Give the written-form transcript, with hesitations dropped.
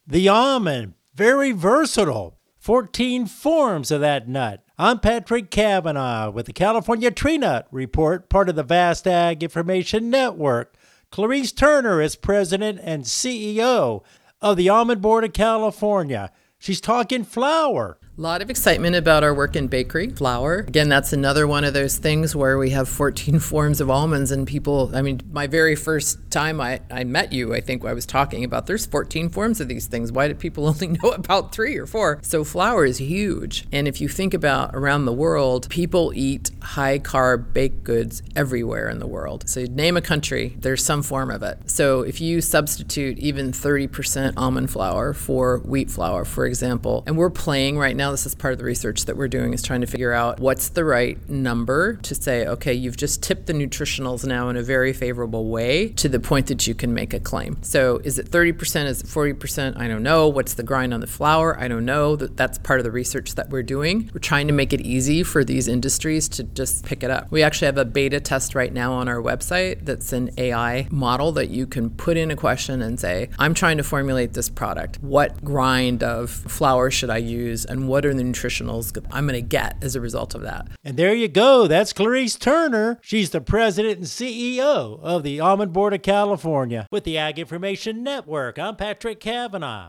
The almond, very versatile. 14 forms of that nut. I'm Patrick Cavanaugh with the California Tree Nut Report, part of the Vast Ag Information Network. Clarice Turner is president and CEO of the Almond Board of California. She's talking flour. A lot of excitement about our work in bakery flour. Again, that's another one of those things where we have 14 forms of almonds and people, my very first time I met you, I think I was talking about there's 14 forms of these things. Why did people only know about 3 or 4? So flour is huge. And if you think about around the world, people eat high carb baked goods everywhere in the world. So name a country, there's some form of it. So if you substitute even 30% almond flour for wheat flour, for example, and we're playing right now, this is part of the research that we're doing, is trying to figure out what's the right number to say, okay, you've just tipped the nutritionals now in a very favorable way to the point that you can make a claim. So is it 30%? Is it 40%? I don't know. What's the grind on the flour? I don't know. That's part of the research that we're doing. We're trying to make it easy for these industries to just pick it up. We actually have a beta test right now on our website that's an AI model that you can put in a question and say, I'm trying to formulate this product. What grind of flour should I use, and what are the nutritionals I'm going to get as a result of that? And there you go. That's Clarice Turner. She's the president and CEO of the Almond Board of California. With the Ag Information Network, I'm Patrick Cavanaugh.